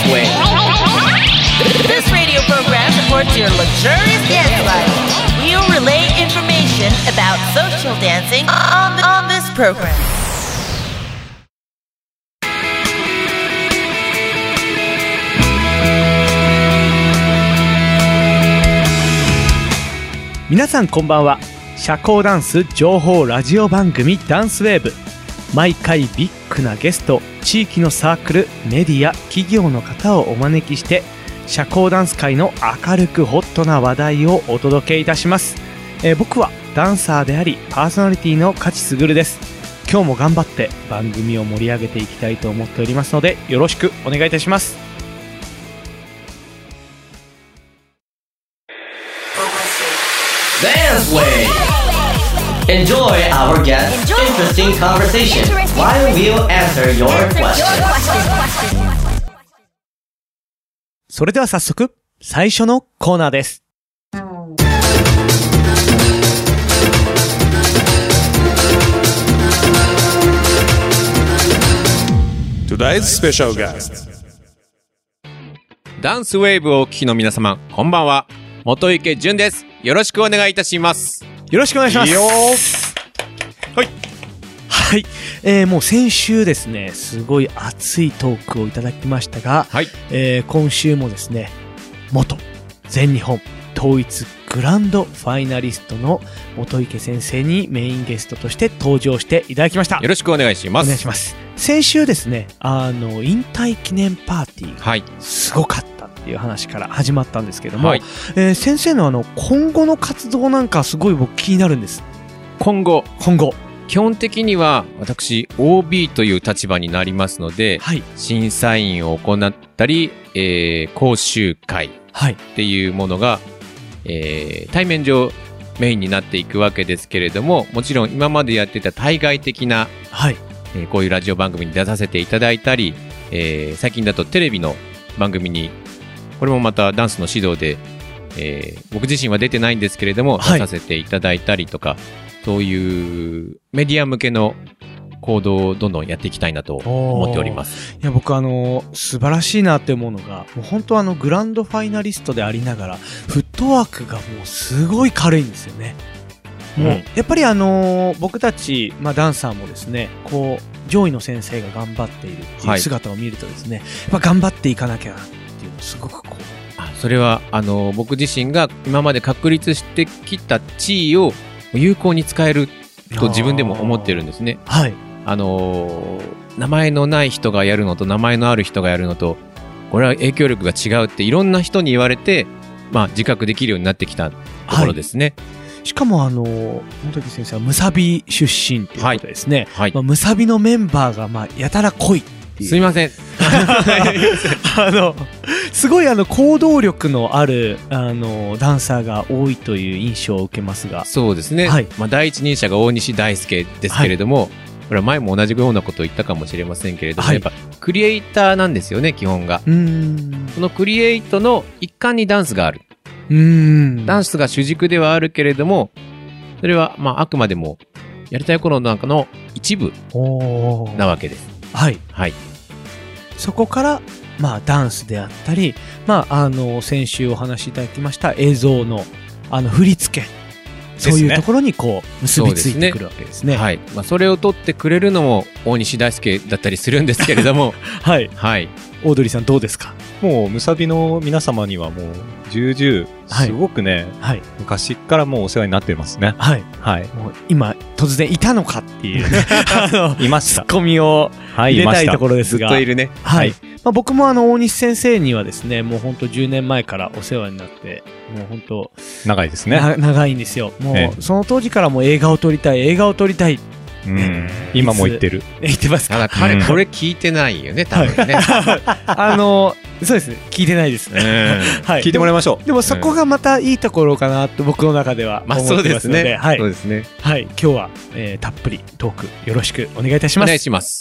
Wave. This radio program supports your luxurious dance life. We'll relay information about social dancing on this program. 皆さんこんばんは。社交ダンス情報ラジオ番組ダンスウェーブ。毎回ビッグなゲスト、地域のサークル、メディア、企業の方をお招きして社交ダンス界の明るくホットな話題をお届けいたします。僕はダンサーでありパーソナリティの勝ち優です。今日も頑張って番組を盛り上げていきたいと思っておりますので、よろしくお願いいたします。 Dance Wave. Enjoy our guest's interesting conversation while we'll answer your questions. それでは早速最初のコーナーです。 Today's special guest. ダンスウェーブをお聞きの皆様、こんばんは。元池淳です。よろしくお願いいたします。 よろしくお願いします。 いいよはい、もう先週ですね、すごい熱いトークをいただきましたが、 はい、 今週もですね、元全日本統一グランドファイナリストの元池先生にメインゲストとして登場していただきました。 よろしくお願いします。 お願いします。先週ですね、引退記念パーティー、 はい、 すごかったっていう話から始まったんですけども、 はい、 先生の今後の活動なんかすごい僕気になるんです。 今後基本的には私 OB という立場になりますので、はい、審査員を行ったり、講習会っていうものが、対面上メインになっていくわけですけれども、もちろん今までやってた対外的な、はい、こういうラジオ番組に出させていただいたり、最近だとテレビの番組にこれもまたダンスの指導で、僕自身は出てないんですけれども、出させていただいたりとか、そういうメディア向けの行動をどんどんやっていきたいなと思っております。 いや、僕素晴らしいなって思うのが、もう本当グランドファイナリストでありながらフットワークがもうすごい軽いんですよね。もうやっぱり僕たち、ダンサーもですね、こう上位の先生が頑張っているっていう姿を見るとですね、やっぱ頑張っていかなきゃなっていうのすごくこう、 それは僕自身が今まで確立してきた地位を有効に使えると自分でも思ってるんですね。はい。名前のない人がやるのと名前のある人がやるのと、これは影響力が違うっていろんな人に言われて、自覚できるようになってきたところですね。 はい、しかも元木先生はムサビ出身ということですね。はい。ムサビのメンバーがやたら濃い。 すみません。 すごい行動力のあるダンサーが多いという印象を受けますが。 そうですね。はい。第一人者が大西大輔ですけれども、はい、これは前も同じようなことを言ったかもしれませんけれども、はい、やっぱクリエイターなんですよね、基本が。そのクリエイトの一環にダンスがある。ダンスが主軸ではあるけれども、それはあくまでもやりたいことの中の一部なわけです。はい。はい。 そこからダンスであったり、先週お話しいただきました映像の振り付け、そういうところにこう結びついてくるわけですね。 はい。それを取ってくれるのも大西大輔だったりするんですけれども、 はい。はい。オードリーさんどうですか？ もうムサビの皆様にはもう重々すごくね、はい、昔からもうお世話になってますね。はい。はい。 もう今突然いたのかっていういました。 ツッコミを入れたいところですが、 ずっといるね。 はい。僕も大西先生にはですね、もう本当10年前からお世話になって、もう本当長いですね。 長いんですよ。もうその当時からもう映画を撮りたい。 今も言ってる。 言ってますか？ ただ彼これ聞いてないよね、多分ね。 そうですね。聞いてないですね。 はい。聞いてもらいましょう。 でもそこがまたいいところかなと僕の中では思ってますので、はい。 そうですね。 はい。今日はたっぷりトークよろしくお願いいたします。 お願いします。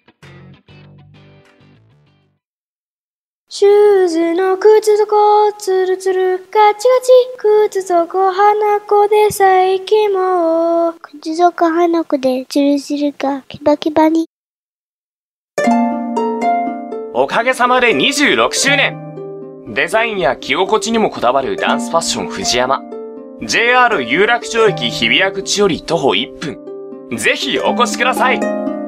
シューズの靴底ツルツルガチガチ靴底花子で最近も靴底花子でツルツルがキバキバに。 おかげさまで26周年。デザインや着心地にもこだわるダンスファッション藤山。JR 有楽町駅日比谷口より徒歩1分。ぜひお越しください。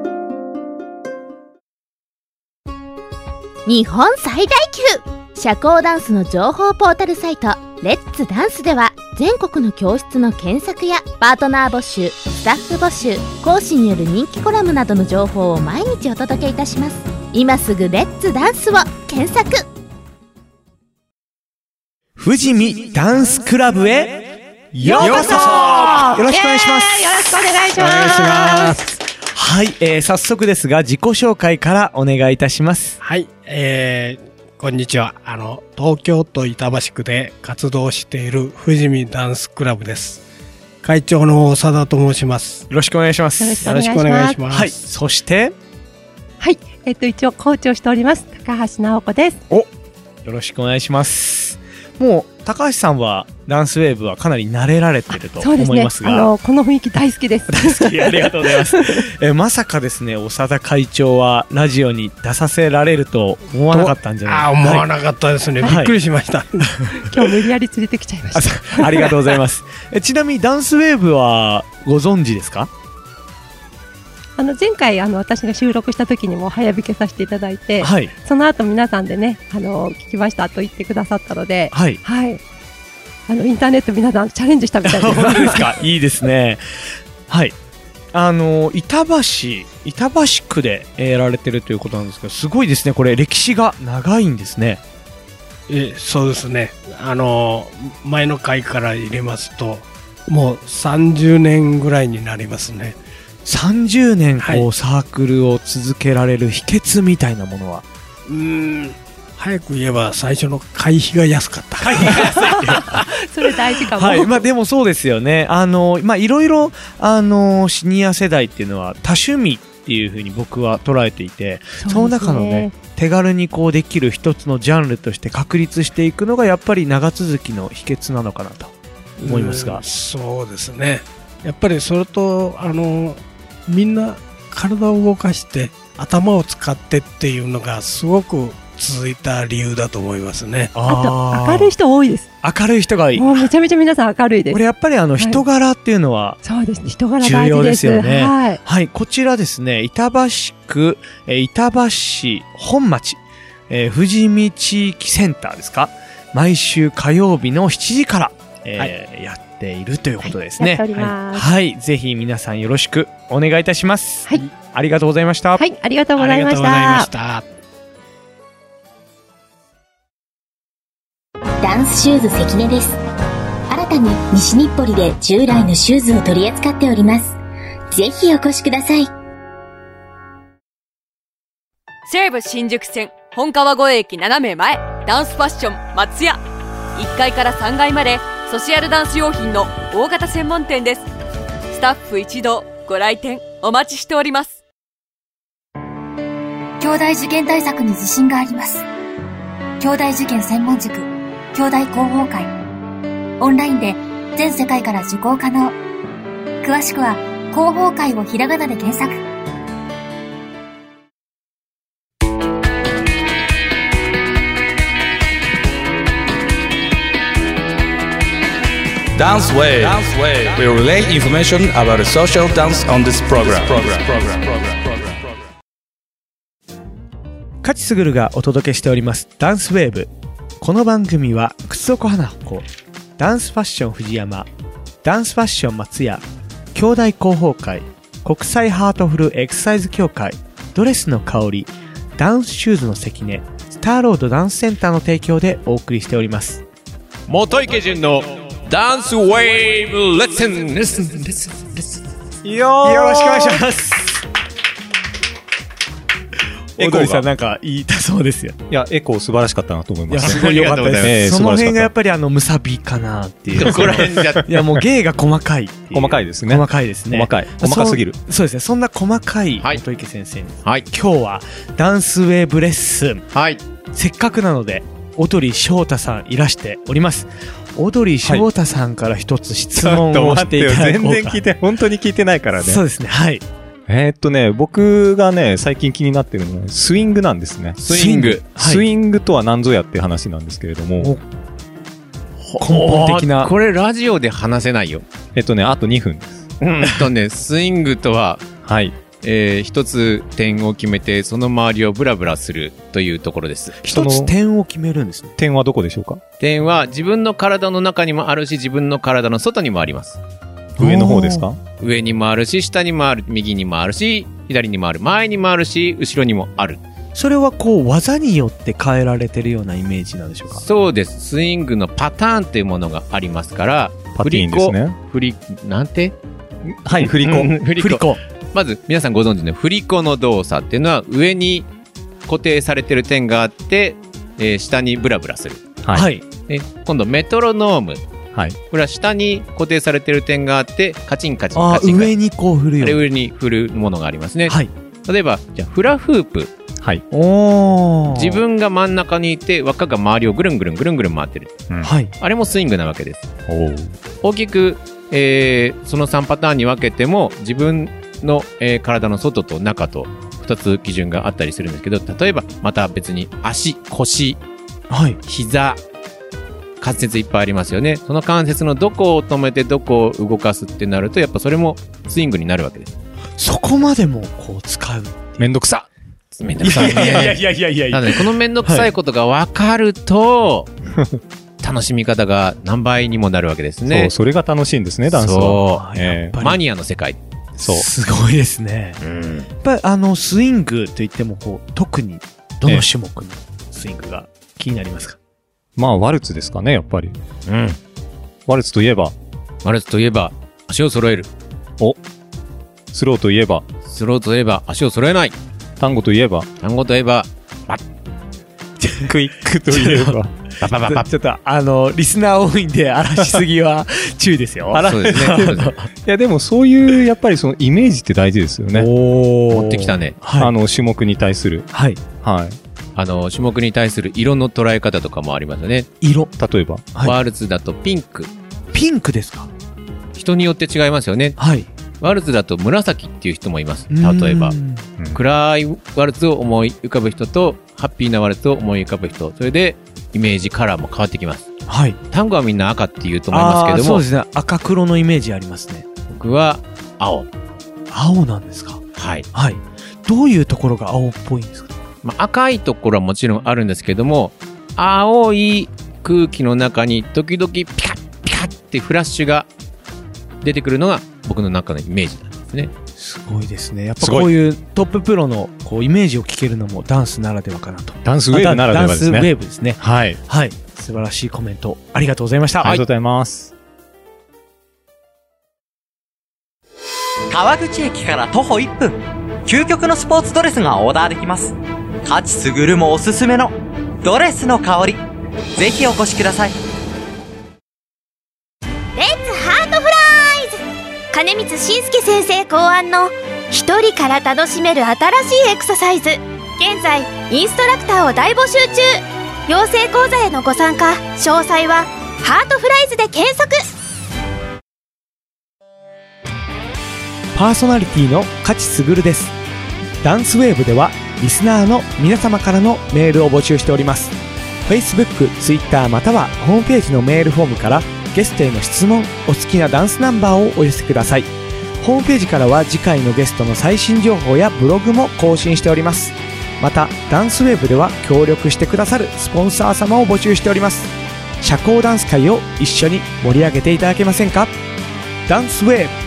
日本最大級社交ダンスの情報ポータルサイトレッツダンスでは、全国の教室の検索やパートナー募集、スタッフ募集、講師による人気コラムなどの情報を毎日お届けいたします。今すぐレッツダンスを検索。 富士見ダンスクラブへようこそ。よろしくお願いします。 よろしくお願いします。 はい、早速ですが自己紹介からお願いいたします。 はい、こんにちは。東京都板橋区で活動している富士見ダンスクラブです。会長の長田と申します。 よろしくお願いします。 よろしくお願いします。 はい、そしてはい、一応コーチをしております高橋直子です。 よろしくお願いします。もう高橋さんはダンスウェーブはかなり慣れられてると思いますが、 そうですね、この雰囲気大好きです。 大好き、ありがとうございます。まさかですね、長田会長はラジオに出させられると思わなかったんじゃないですか。 思わなかったですね、びっくりしました。 今日無理やり連れてきちゃいました。ありがとうございます。ちなみにダンスウェーブはご存知ですか？ 前回私が収録した時にも早引けさせていただいて、 はい、 その後皆さんでね聞きましたと言ってくださったので、 はいはい、インターネット皆さんチャレンジしたみたいです。 本当ですか？いいですね。はい、板橋区でやられてるということなんですけど、すごいですね。これ歴史が長いんですね。 そうですね。前の回から入れますともう30年ぐらいになりますね。 30年サークルを続けられる秘訣みたいなものは？ 早く言えば最初の会費が安かった。 それ大事かも。 はい、でもそうですよね。いろいろシニア世代っていうのは多趣味っていうふうに僕は捉えていて、その中のね手軽にできる一つのジャンルとして確立していくのがやっぱり長続きの秘訣なのかなと思いますが。 そうですね。やっぱりそれとみんな体を動かして頭を使ってっていうのがすごく続いた理由だと思いますね。 あと明るい人多いです。 明るい人がいい。 もうめちゃめちゃ皆さん明るいです。 これやっぱり人柄っていうのは、 そうですね、人柄大事です。 重要ですよね。 はい、 はい、こちらですね、板橋区板橋市本町富士見地域センターですか、毎週火曜日の7時から、やっているということですね。はい、ぜひ皆さんよろしくお願いいたします。 はい、 ありがとうございました。 はい、ありがとうございました。 ダンスシューズ関根です。新たに西日暮里で従来のシューズを取り扱っております。ぜひお越しください。 西武新宿線本川越駅斜め前、ダンスファッション松屋。1階から3階までソシャルダンス用品の大型専門店です。スタッフ一同ご来店お待ちしております。 兄弟受験対策に自信があります。兄弟受験専門塾兄弟広報会、オンラインで全世界から受講可能。詳しくは広報会をひらがなで検索。 Dance Wave. We relay information about social dance on this program. 勝ち優がお届けしておりますダンスウェーブ。この番組は靴底花子、ダンスファッション藤山、ダンスファッション松屋、兄弟広報会、国際ハートフルエクササイズ協会、ドレスの香り、ダンスシューズの関根、スターロードダンスセンターの提供でお送りしております。 元池潤のダンスウェーブレッスン。 よろしくお願いします。オドリさんなんか言いたそうですよ。 いや、エコー素晴らしかったなと思います。 すごい良かったです。その辺がやっぱりムサビかなっていう。 どこら辺じゃ。 いやもう芸が細かい。 細かいですね。 細かいですね。 細かすぎる。 そうですね。そんな細かい元池先生に、 はい、 今日はダンスウェーブレッスン。 はい。 せっかくなのでオドリ翔太さんいらしております。オドリ翔太さんから一つ質問をしていただこうか。 全然聞いて、本当に聞いてないからね。 そうですね。はい。 僕がね、最近気になってるのは、スイングなんですね。 スイング。 スイングとは何ぞやっていう話なんですけれども。 根本的な。 これラジオで話せないよ。 あと2分です。 スイングとは、 はい。 一つ点を決めて、その周りをブラブラするというところです。 一つ点を決めるんですね。 点はどこでしょうか？ 点は自分の体の中にもあるし、自分の体の外にもあります。 上の方ですか？ 上にもあるし、下にもある、右にもあるし、左にもある、前にもあるし、後ろにもある。 それはこう技によって変えられてるようなイメージなんでしょうか？ そうです。スイングのパターンっていうものがありますから、 パティーンですね。 なんて？ はい、振り子。 まず皆さんご存知の振り子の動作っていうのは、上に固定されてる点があって、下にブラブラする。 はい。 今度メトロノーム。 はい。 これは下に固定されてる点があって、カチンカチンカチン。 上にこう振るよ。 上に振るものがありますね。 はい。 例えば、じゃあフラフープ。 はい。 自分が真ん中にいて、輪っかが周りをぐるんぐるん回ってる。 はい。 あれもスイングなわけです。大きく、その3パターンに分けても、自分の、体の外と中と2つ基準があったりするんですけど、例えば、また別に足、腰、膝、関節いっぱいありますよね。その関節のどこを止めてどこを動かすってなると、やっぱそれもスイングになるわけです。 そこまでもこう使う。 めんどくさ。 めんどくさいね。 いや。 なので、このめんどくさいことが分かると、楽しみ方が何倍にもなるわけですね。 そう、それが楽しいんですね、ダンスは。 そう。マニアの世界。 そう。 すごいですね。やっぱりスイングといっても、こう、特にどの種目のスイングが気になりますか？ まあ、ワルツですかね、やっぱり。ワルツといえば、 足を揃える。 スローといえば、 足を揃えない。 単語といえば、クイックといえば、 ちょっと、リスナー多いんで、荒らしすぎは注意ですよ。 そうですね。 いや、でもそういう、やっぱりそのイメージって大事ですよね。 持ってきたね。 種目に対する。 はい。 種目に対する色の捉え方とかもありますよね。 色？ 例えば。 ワルツだとピンク。 ピンクですか？ 人によって違いますよね。 はい。 ワルツだと紫っていう人もいます。例えば。暗いワルツを思い浮かぶ人と、ハッピーなワルツを思い浮かぶ人。それで、イメージカラーも変わってきます。 はい。 単語はみんな赤って言うと思いますけども。 そうですね。赤黒のイメージありますね。 僕は、青。 青なんですか？ はい。 はい。どういうところが青っぽいんですか？ 赤いところはもちろんあるんですけども、青い空気の中に時々ピカッピカッってフラッシュが出てくるのが僕の中のイメージなんですね。 すごいですね。やっぱこういうトッププロのこうイメージを聞けるのもダンスならではかなと。 ダンスウェーブならではですね。 ダンスウェーブですね。 はい。 はい。素晴らしいコメントありがとうございました。 ありがとうございます。 川口駅から徒歩1分。究極のスポーツドレスがオーダーできます。勝ち優もおすすめのドレスの香り。ぜひお越しください。 レッツハートフライズ、金光信介先生考案の一人から楽しめる新しいエクササイズ。現在インストラクターを大募集中。養成講座へのご参加詳細はハートフライズで検索。 パーソナリティの勝優です。ダンスウェーブではリスナーの皆様からのメールを募集しております。 Facebook、Twitter またはホームページのメールフォームからゲストへの質問、お好きなダンスナンバーをお寄せください。ホームページからは次回のゲストの最新情報やブログも更新しております。またダンスウェーブでは協力してくださるスポンサー様を募集しております。社交ダンス界を一緒に盛り上げていただけませんか？ダンスウェーブ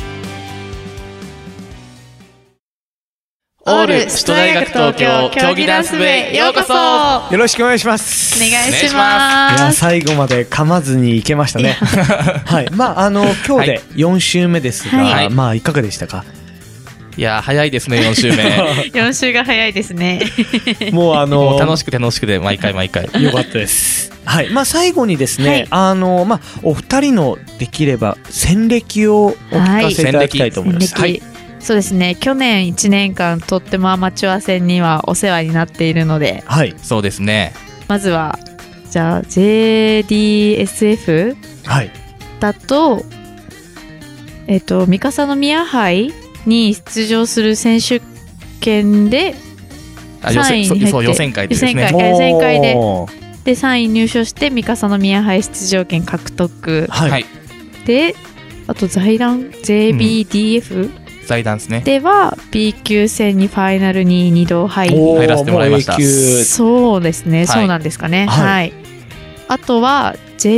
オール首都大学東京競技ダンス部へようこそ。 よろしくお願いします。 お願いします。 いや、最後まで噛まずにいけましたね。はい。まあ、今日で4週目ですが、はい、まあ、いかがでしたか？ いや、早いですね、4週目。4週が早いですね。 もうもう楽しくて毎回。 よかったです。はい。まあ、最後にですね、はい、まあ、お二人のできれば、戦歴をお聞かせいただきたいと思います。はい。 そうですね、去年1年間とってもアマチュア戦にはお世話になっているので、 はい、そうですね。 まずはじゃあ JDSF だと、三笠宮杯に出場する選手権で3位に入って、 予選会でですね。 予選会で3位入賞して三笠宮杯出場権獲得、 はい。 で、あと財団 JBDF、 財団ですね。 では B 級戦にファイナルに2度入らせてもらいました。 そうですね、そうなんですかね。はい。あとは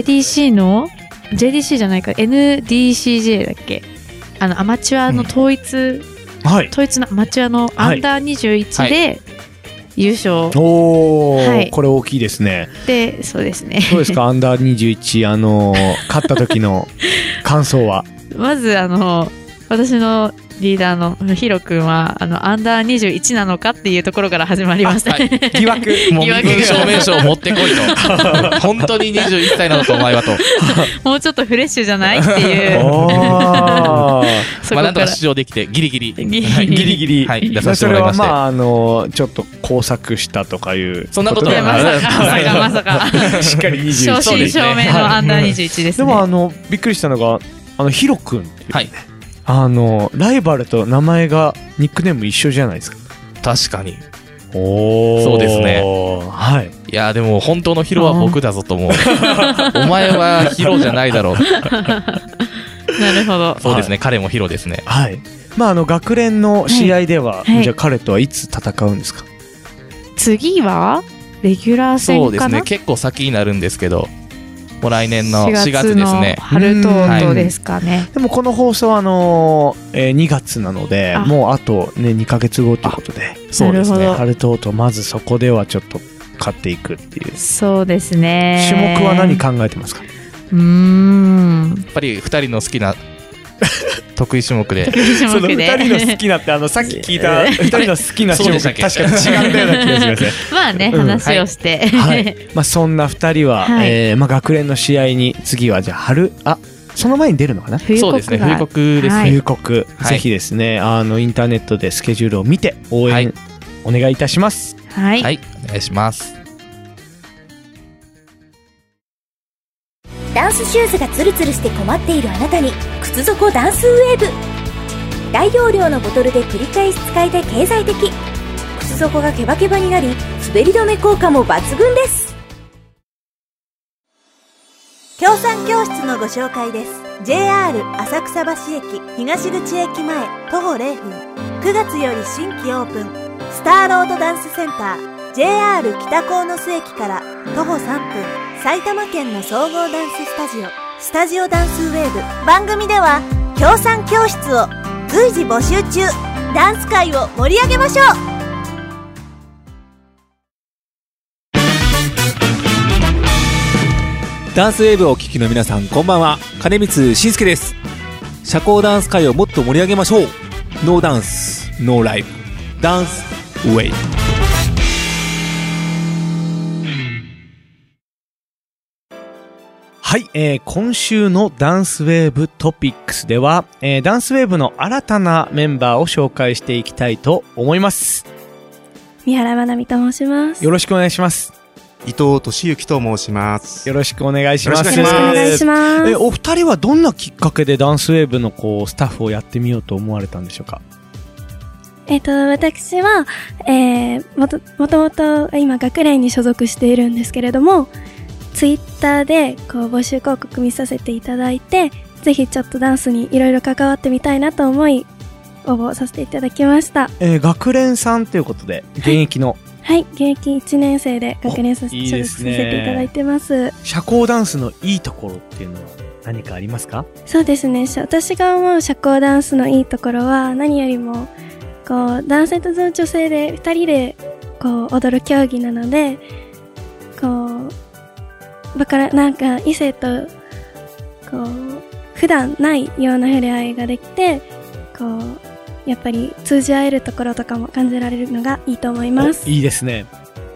JDC じゃないか NDCJ だっけ、アマチュアの統一のアマチュアのアンダー21で優勝。 これ大きいですね。 で、そうですね。 どうですかアンダー21勝った時の感想は。 まず私のリーダーのヒロ君はアンダー21なのかっていうところから始まりました、 疑惑。 もう身分証明書を持ってこいと。本当に21歳なのとお前はと。 もうちょっとフレッシュじゃないっていう。 まあなんとか出場できてギリギリ。はい出させてもらいまして。 それはちょっと工作したとかいうそんなことではない。 まさかしっかり21。 正真正銘のアンダー21ですね。 でもびっくりしたのがヒロ君っていう。 はい。 ライバルと名前がニックネーム一緒じゃないですか。 確かに。そうですね。 はい。 いやでも本当のヒロは僕だぞと思う。お前はヒロじゃないだろう。 なるほど。 そうですね。彼もヒロですね。 はい。学連の試合では、じゃあ彼とはいつ戦うんですか。 次はレギュラー戦かな。そうですね。 結構先になるんですけど。もう来年の4月ですね。 春とうですかね。 でもこの放送は2月なので、もうあとね2ヶ月後ということで、 そうですね。 春とまずそこではちょっと勝っていくっていう。 そうですね。 種目は何考えてますか。 やっぱり2人の好きな得意種目で。 その2人の好きなってさっき聞いた2人の好きな種目確かに違ったような気がしますね。 まあね、話をして。 はい。そんな2人は学連の試合に次はじゃあその前に出るのかな。 そうですね。冬国ですね。 冬国ぜひですねインターネットでスケジュールを見て応援お願いいたします。 はい。 お願いします。 ダンスシューズがツルツルして困っているあなたに靴底ダンスウェーブ。大容量のボトルで繰り返し使えて経済的。靴底がケバケバになり滑り止め効果も抜群です。協賛教室のご紹介です。 JR 浅草橋駅東口駅前徒歩0分。9月より新規オープンスターロードダンスセンター JR 北鴻巣駅から徒歩3分。埼玉県の総合ダンススタジオダンスウェーブ。番組では協賛教室を随時募集中。ダンス界を盛り上げましょう。 ダンスウェーブをお聞きの皆さん、こんばんは。金光慎介です。社交ダンス界をもっと盛り上げましょう。ノーダンスノーライブダンスウェーブ。 はい、今週のダンスウェーブトピックスでは、ダンスウェーブの新たなメンバーを紹介していきたいと思います。 三原まなみと申します。 よろしくお願いします。 伊藤俊之と申します。 よろしくお願いします。 よろしくお願いします。 お二人はどんなきっかけでダンスウェーブのスタッフをやってみようと思われたんでしょうか。 私は、もともと今学連に所属しているんですけれども、ツイッターで募集広告見させていただいて、ぜひちょっとダンスにいろいろ関わってみたいなと思い応募させていただきました。 学連さんということで現役の、 はい、現役1年生で学連所属させていただいてます。 社交ダンスのいいところっていうのは何かありますか？ そうですね、私が思う社交ダンスのいいところは何よりも男性と女性で2人で踊る競技なので、なんか異性と普段ないような触れ合いができて、やっぱり通じ合えるところとかも感じられるのがいいと思います。 いいですね。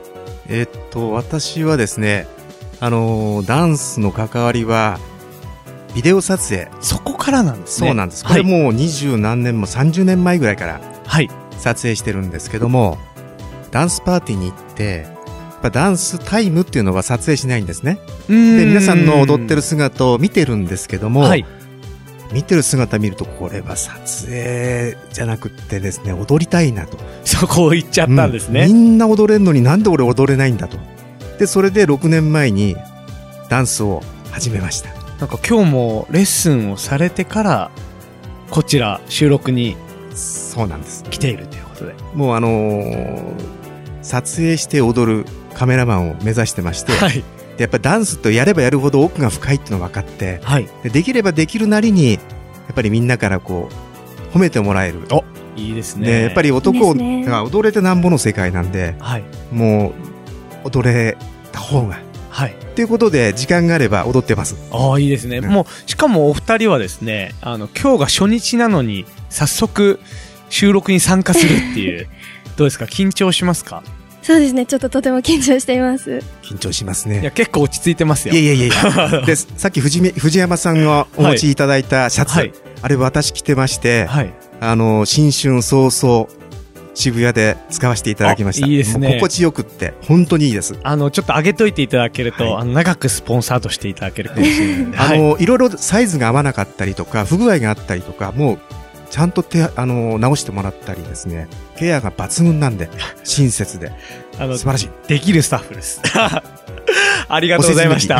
私はですね、ダンスの関わりはビデオ撮影。 そこからなんですね。 そうなんです。これもう20何年も30年前ぐらいから撮影してるんですけども、ダンスパーティーに行ってダンスタイムっていうのは撮影しないんですね。で、皆さんの踊ってる姿を見てるんですけども、 見てる姿見ると、これは撮影じゃなくってですね、踊りたいなと。 そこを言っちゃったんですね。 みんな踊れんのになんで俺踊れないんだと。で、それで6年前にダンスを始めました。 なんか今日もレッスンをされてから、こちら収録にそうなんです来ているということで。 もう撮影して踊るカメラマンを目指してまして、はい、でやっぱダンスとやればやるほど奥が深いっていうのが分かって、はい、できればできるなりにやっぱりみんなからこう褒めてもらえる。 お、いいですね。 でやっぱり男が踊れてなんぼの世界なんで、はい、もう踊れた方が、はい、ということで時間があれば踊ってます。 ああ、いいですね。もうしかもお二人はですね、今日が初日なのに早速収録に参加するっていうどうですか、緊張しますか？ そうですね、ちょっととても緊張しています。 緊張しますね。 いや、結構落ち着いてますよ。 いやで、さっき藤山さんがお持ちいただいたシャツ、はい、あれ私着てまして、はい、新春早々渋谷で使わせていただきました。 いいですね。 心地よくって本当にいいです。 ちょっと上げといていただけると、はい、長くスポンサーとしていただけるかもしれないので、はい、 いろいろサイズが合わなかったりとか不具合があったりとか、もうちゃんと直してもらったりですね、ケアが抜群なんで親切で素晴らしい。 できるスタッフですありがとうございました。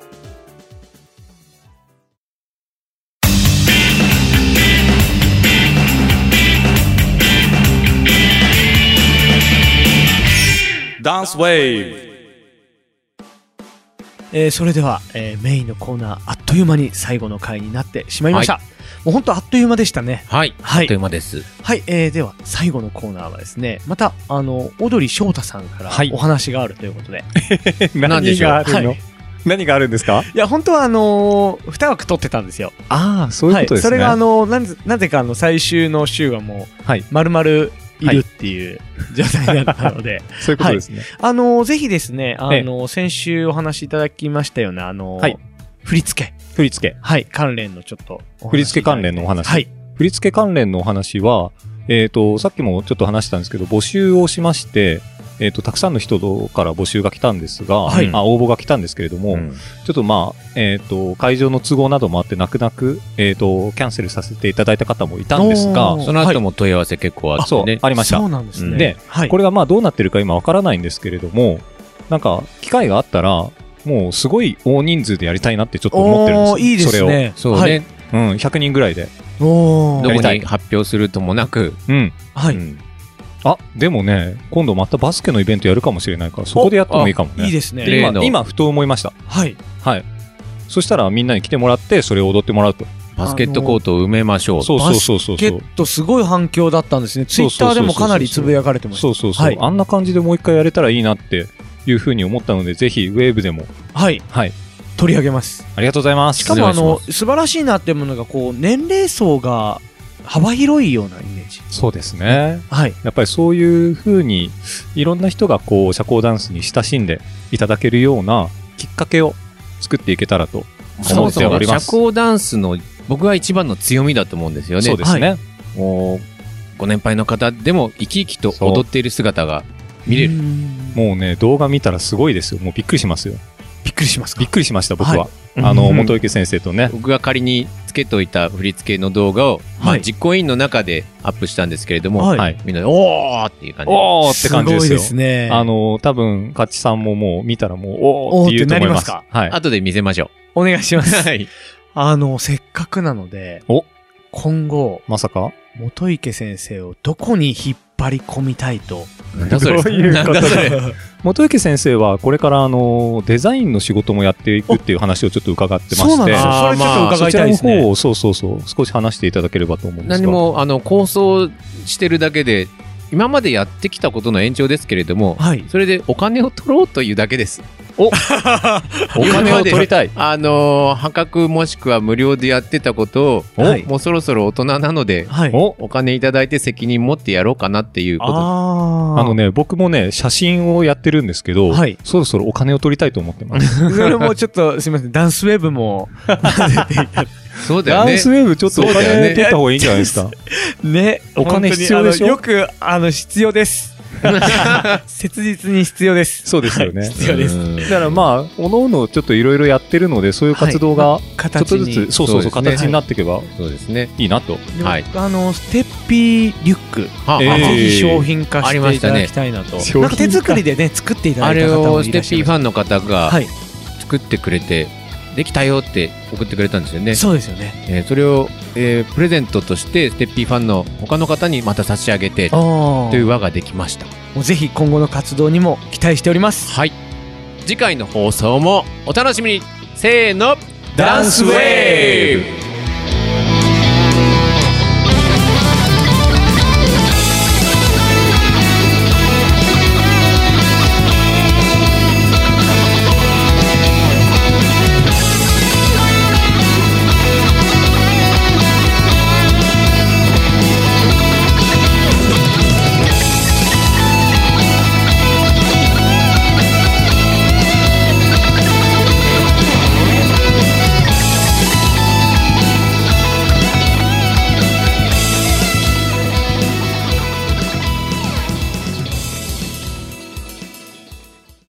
ダンスウェーブ。それでは、メインのコーナーあっという間に最後の回になってしまいました。はい、もう本当あっという間でしたね。 はい。はい、あっという間です。 はい。では最後のコーナーはですね、また小鳥翔太さんからお話があるということで。 何があるの？はい、何があるんですか？ いや、本当は2枠撮ってたんですよ。 ああ、そういうことですね。 はい、それがなぜか最終の週がもう、はい、丸々いるっていう状態だったので。 そういうことですね。 はい、ぜひですね、先週お話しいただきましたような、はい、振り付け。はい。関連のちょっと。 振り付け関連のお話。はい。振り付け関連のお話は、さっきもちょっと話したんですけど、募集をしまして、たくさんの人から募集が来たんですが、はい、応募が来たんですけれども、ちょっと会場の都合などもあって泣く泣く、キャンセルさせていただいた方もいたんですが、 その後も問い合わせ結構あってね。 そう、ありました。 そうなんですね。 で、はい、これがどうなってるか今わからないんですけれども、なんか、機会があったら、もうすごい大人数でやりたいなってちょっと思ってるんですよ。 いいですね。 それを。そうね。 はい、100人ぐらいで。 どこに発表するともなく。 はい。 でもね、今度またバスケのイベントやるかもしれないから、そこでやってもいいかもね。 いいですね。 今、ふと思いました。 はい。 はい。そしたらみんなに来てもらって、それを踊ってもらうと。 バスケットコートを埋めましょう。 そう。 バスケットすごい反響だったんですね。ツイッターでもかなりつぶやかれてました。 そう。あんな感じでもう一回やれたらいいなっていうふうに思ったので、ぜひウェーブでも。 はい。取り上げます。 ありがとうございます。 しかも素晴らしいなっていうものが、年齢層が、幅広いようなイメージ。 そうですね。 はい。 やっぱりそういう風に、いろんな人が社交ダンスに親しんでいただけるようなきっかけを作っていけたらと思っております。 社交ダンスの僕が一番の強みだと思うんですよね。 そうですね。 ご年配の方でも生き生きと踊っている姿が見れる。 もうね、動画見たらすごいですよ。もうびっくりしますよ。 びっくりしますか？ びっくりしました、僕は。元池先生とね。 僕が仮につけといた振り付けの動画を、実行委員の中でアップしたんですけれども、みんなで、おーっていう感じで。 おーって感じですよ。 すごいですね。 多分、カッチさんももう見たらもう、おーって言うと思います。 はい。後で見せましょう。お願いします。はい。せっかくなので、今後、 まさか元池先生をどこに引っ張り込みたいと。 なんだそれ。 元池先生はこれからデザインの仕事もやっていくっていう話をちょっと伺ってまして。そうなんですよ。 それちょっと伺いたいですね。 そちらの方を少し話していただければと思うんですが。 何も構想してるだけで、今までやってきたことの延長ですけれども、それでお金を取ろうというだけです。 お金を取りたい。 破格もしくは無料でやってたことを、もうそろそろ大人なので、お金いただいて責任持ってやろうかなっていうことです。僕もね、写真をやってるんですけど、そろそろお金を取りたいと思ってます。 それもちょっと、すみません、ダンスウェブも、 そうだよね。 ダンスウェブちょっとお金取った方がいいんじゃないですか。 ね。 お金必要でしょ？ よく、必要です。 切実に必要です。 そうですよね。 必要です。 だからまあ、おのおのちょっといろいろやってるので、そういう活動が、ちょっとずつ、そうそうそう、形になっていけば、 そうですね。 いいなと。 はい。ステッピーリュック、ぜひ商品化していただきたいなと。なんか手作りでね、作っていただいた方もいらっしゃいます。 あれをステッピーファンの方が、作ってくれて、できたよって送ってくれたんですよね。 そうですよね。 それを、プレゼントとしてステッピーファンの他の方にまた差し上げてという輪ができました。 もうぜひ今後の活動にも期待しております。 はい。次回の放送もお楽しみに。せーの、ダンスウェーブ。